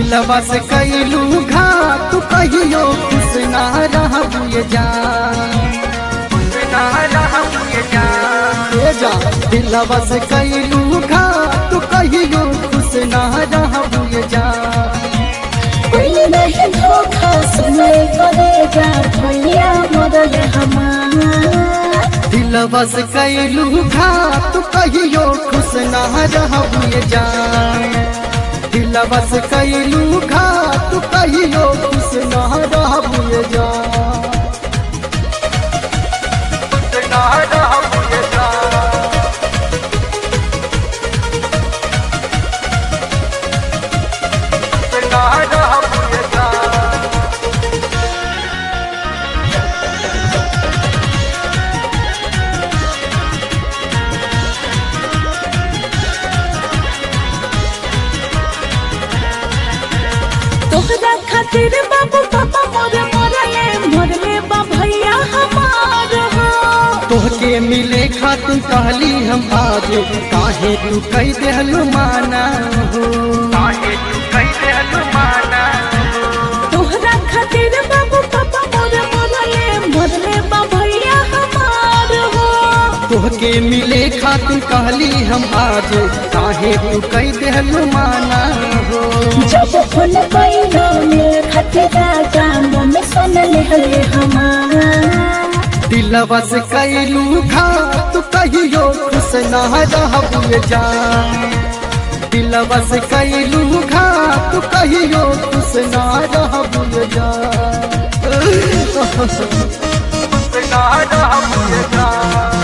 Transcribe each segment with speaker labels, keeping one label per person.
Speaker 1: दिलवा से कैलू घात तू कहियो खुश ना रहबू ये जान, खुश ना रहबू ये जान। दिलवा से कैलू घात तू कहियो खुश ना रहबू ये जान।
Speaker 2: कोई नहीं धोखा सुने करेगा भैया मदद हमारा।
Speaker 1: दिलवा से कैलू घात तू कहियो खुश ना रहबू ये जान। दिलवा से कैलू घात तू कहियो खुश ना रहबू ये जान, खुश ना रहबू ये जान। खुश ना रहबू ये जान।
Speaker 2: तोहरा खातिर बाबू पापा मोरे मरले बा भैया हमार हो।
Speaker 1: तोहके मिले खातिर कहली हम आज, काहे तू कह देहलू माना हो, काहे तू कह देहलू माना हो।
Speaker 2: तोहरा खातिर बाबू पापा मोरे मरले बा भैया हमार हो।
Speaker 1: तोहके मिले खातिर कहली हम आज, काहे तू कह देहलू माना हो।
Speaker 2: जब फोन कइलो मेरे खातिर राजा मन सुन ले हमारा।
Speaker 1: दिलवा से कैलू घात तू कहियो खुश ना रहबू ये जान। दिलवा से कैलू घात तू कहियो खुश ना रहबू ये जान, खुश ना रहबू ये जान।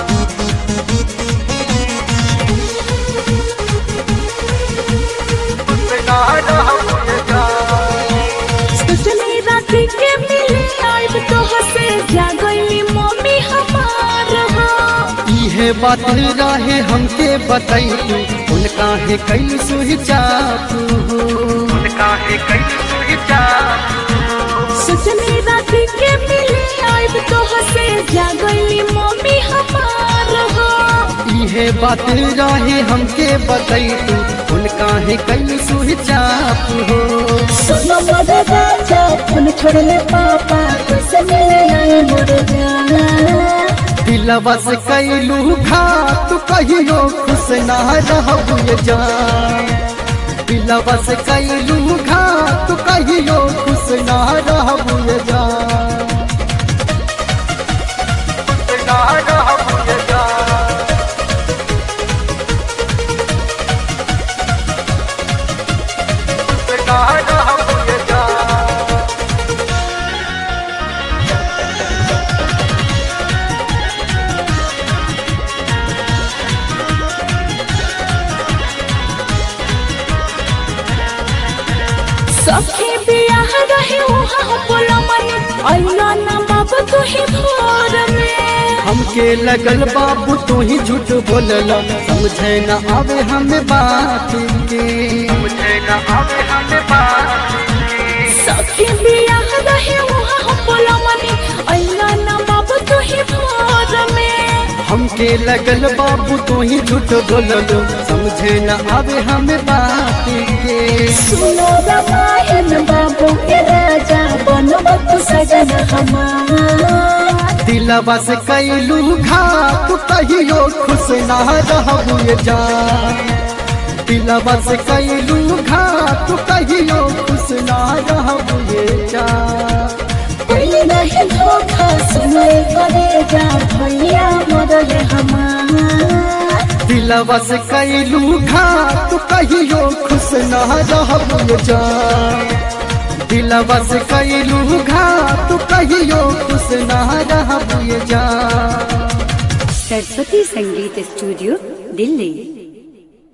Speaker 1: खुश ना रहबू ये जान।
Speaker 2: सोचले राती के मिले आइब तो हसे जागली मम्मी हमार हो।
Speaker 1: इहे बात रहे हमके बतैलू, उनका है कैलू सुहिचातू हो, उनका है कैलू सुहिचातू।
Speaker 2: सोचले राती के मिले आइब तो हसे जागली मम्मी हमार हो।
Speaker 1: इहे बात रहे हमके बतैलू, उनका है कैलू सुहिचातू हो।
Speaker 2: सुनो मोरे राजा फोन छोड़ले पापा कैसे मिले आए मोरे जाना।
Speaker 1: दिलवा से कैलू घात तू कहियो खुश ना रहबू ये जान। दिलवा से कैलू घात तू कहियो खुश ना रहबू ये जान, खुश ना रहबू ये जान। खुश ना रहबू ये जान।
Speaker 2: सखी बियाह रहे वहाँ बोला मन अल्लाह ना बाबू तू ही भोर में।
Speaker 1: हमके लगल बाबू तू ही झूठ बोलला, समझे न आवे हमें बात के, समझे न आवे हमें बात के।
Speaker 2: सखी बियाह रहे वहाँ बोला मन अल्लाह ना बाबू तू ही भोर में।
Speaker 1: हमके लगल बाबू तू ही झूठ बोललो, समझे न आवे हमें बात के।
Speaker 2: सुनो रामायण बाबू के राजा बनो तू सजन हमारा।
Speaker 1: दिलवा से कैलू घात तू कहियो खुश ना रहबू ये जान। दिलवा से कैलू घात तू कहियो खुश ना रहबू ये जान।
Speaker 2: कोई नहीं धोखा सुने करेगा भैया मदद हमारा।
Speaker 1: दिलवा से कैलू घात तू कहियो खुश ना रहबू ये जान। दिलवा से कैलू घात तू कहियो खुश ना रहबू ये जान।
Speaker 3: सरस्वती संगीत स्टूडियो दिल्ली।